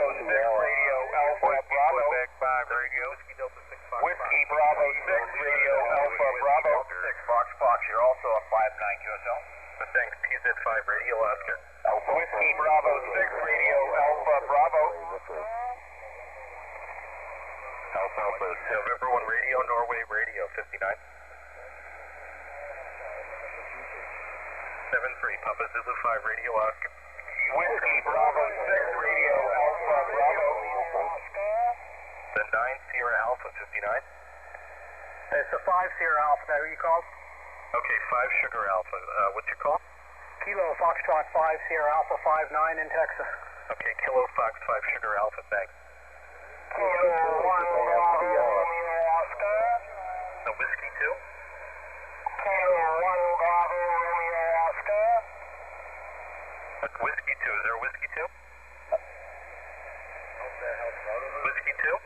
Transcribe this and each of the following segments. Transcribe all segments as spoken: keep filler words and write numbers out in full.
six Radio Alpha Bravo. Quebec five Radio. Whiskey Delta six Fox Whiskey Bravo six Radio Alpha Bravo. six Fox Fox, you're also a five nine Q S L. Thanks, P Z five Radio Oscar. Whiskey Bravo six Radio Alpha Bravo. Alpha November one Radio, Norway Radio fifty-nine. seven three, Papa Zulu five Radio Oscar. Whiskey Bravo six Radio Alpha Bravo. The nine Sierra Alpha fifty-nine. It's the five Sierra Alpha, that who you called? Okay, five Sugar Alpha. Uh, what's your call? Kilo Foxtrot five Sierra Alpha five nine in Texas. Okay, Kilo Fox five Sugar Alpha, thanks. Kilo one Bravo Oscar. The Whiskey two? Kilo one Bravo Oscar. That's Whiskey two. Is there a Whiskey two? Whiskey two?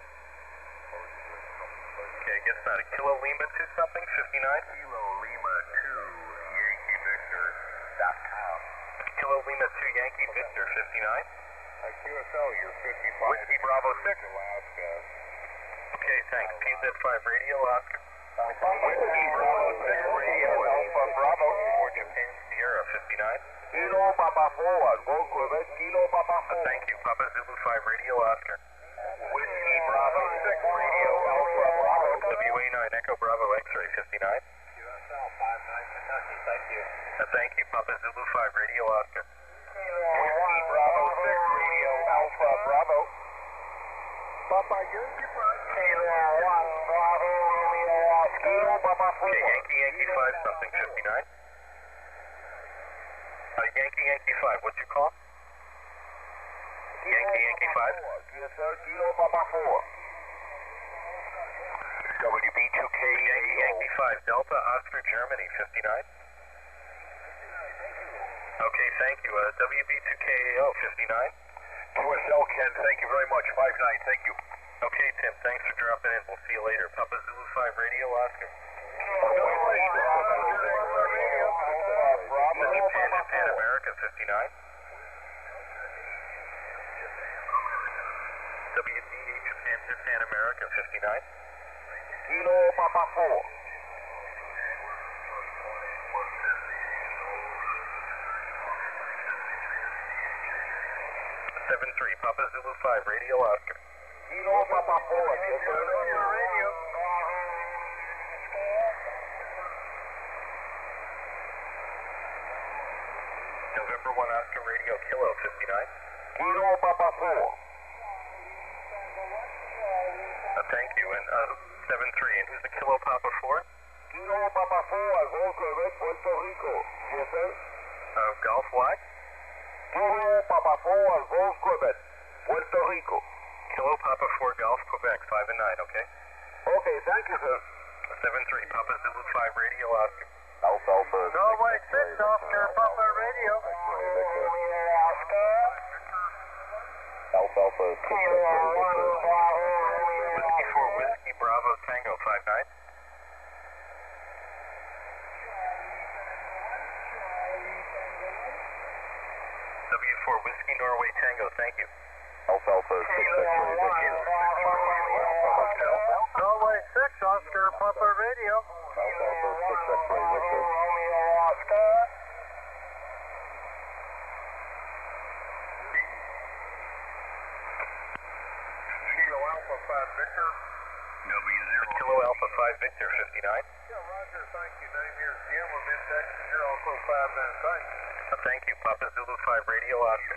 Okay, I guess not. A Kilo Lima two something, fifty-nine? Kilo Lima two Yankee Victor dot com. Kilo Lima two Yankee Victor fifty-nine? Uh, Q S L, you're fifty-five. Whiskey Bravo six. Alaska. Okay, thanks. P Z five Radio Oscar. Whiskey Bravo six Radio Alpha Bravo. four Japan Sierra fifty-nine. Kilo Papa four, go Quebec, Kilo Papa Uh, four. thank you. Papa Zulu five Radio Oscar. Whiskey Bravo six Radio Alpha Bravo. W A nine Echo Bravo X-ray fifty-nine. Q S L, five nine Kentucky, thank you. Uh, thank you. Papa Zulu five Radio Oscar. Whiskey Bravo six Radio Alpha Bravo. Papa Yankee Kilo one Bravo Romeo Oscar. Kilo Papa four. Okay, Yankee Yankee five something fifty-nine. Uh, Yankee Yankee five, what's your call? Yankee Yankee five? Yes, sir. Kilo Papa four. W B two K Yankee Yankee five, Delta Oscar Germany fifty-nine. Okay, thank you. Uh, W B two K A O fifty-nine. Q S L Ken, thank you very much. five nine, thank you. Okay, Tim, thanks for dropping in. We'll see you later. Papa Zulu five Radio Oscar. With Japan Japan America fifty-nine. W D Japan Japan America fifty-nine. Kilo Papa four. seven three, Papa Zulu five Radio Oscar. Kilo Papa four. Yes, sir. Radio. November one Oscar Radio Kilo fifty-nine. Kilo Papa four. Uh, thank you. And uh, seven three, and who's the Kilo Papa four? Kilo Papa four, Alvo Quebec, Puerto Rico. Yes, sir. Uh, Golf what? Kilo Papa four, Alvo Quebec, Puerto Rico. Kilo Papa four Golf Quebec five and nine, okay? Okay, thank you, sir. seven three, Papa Zulu five Radio Oscar. Alpha Alpha. Norway six Oscar Papa Radio. Alpha Alpha. Whiskey four Whiskey Bravo Tango five nine. W four Whiskey Norway Tango, thank you. Alpha Alpha six X-ray Victor. Norway six Oscar Papa Radio. Alpha Alpha six X-ray Victor. Kilo Alpha five Victor. W zero. Kilo Alpha five Victor fifty-nine. Yeah, Roger, thank you. Name here is Jim of in Texas. You're also five nine, thanks. Uh, thank you, Papa Zulu five Radio Oscar.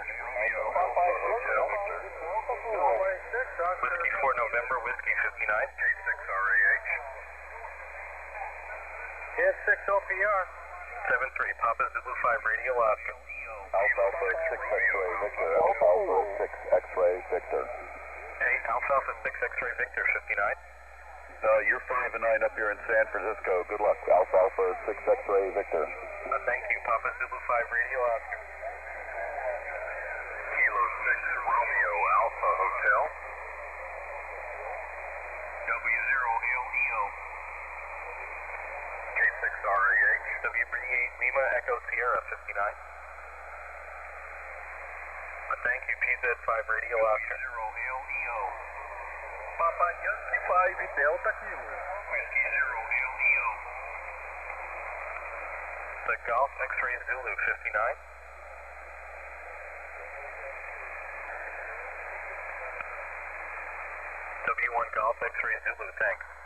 Norway six Oscar. Whiskey four November Whiskey fifty-nine. K six R A H. Yes, six O P R. seven three, Papa Zulu five Radio Oscar. Alpha Alpha six X-ray Victor. Alpha Alpha six X-ray Victor. Hey, Alpha Alpha six X-ray Victor fifty-nine. Uh, you're five and nine up here in San Francisco. Good luck. Alpha Alpha six X-ray Victor. Uh, thank you, Papa Zulu five Radio Oscar. Kilo six Romeo Alpha Hotel. W zero L E O. K six R A H. W B eight Lima Echo Sierra fifty-nine. Uh, Thank you, P Z five Radio Oscar. Zero L E O. Papa Yankee five Delta Kilo. Whiskey Zero L E O. The Golf X-Ray Zulu fifty-nine. W one Golf X-Ray Zulu, thanks.